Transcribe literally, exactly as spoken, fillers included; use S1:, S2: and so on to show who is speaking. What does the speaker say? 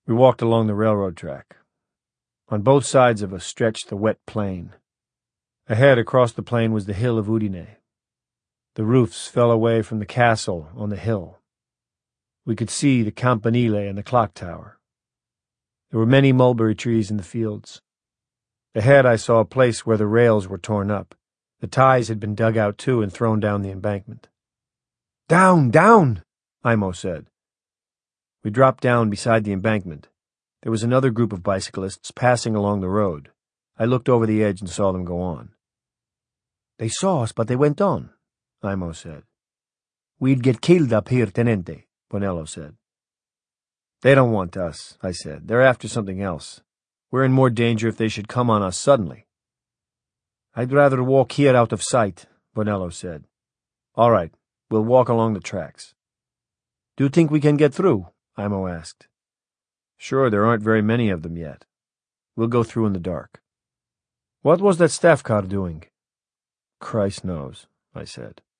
S1: We walked along the railroad track. On both sides of us stretched the wet plain. Ahead, across the plain, was the hill of Udine. The roofs fell away from the castle on the hill. We could see the campanile and the clock tower. There were many mulberry trees in the fields. Ahead I saw a place where the rails were torn up. The ties had been dug out too and thrown down the embankment. "Down, down!" Imo said. We dropped down beside the embankment. There was another group of bicyclists passing along the road. I looked over the edge and saw them go on. "They saw us, but they went on," Imo said. "We'd get killed up here, Tenente," Bonello said. "They don't want us," I said. "They're after something else. We're in more danger if they should come on us suddenly." "I'd rather walk here out of sight," Bonello said. "All right, we'll walk along the tracks." "Do you think we can get through?" Imo asked. "Sure, there aren't very many of them yet. We'll go through in the dark." "What was that staff car doing?" "Christ knows," I said.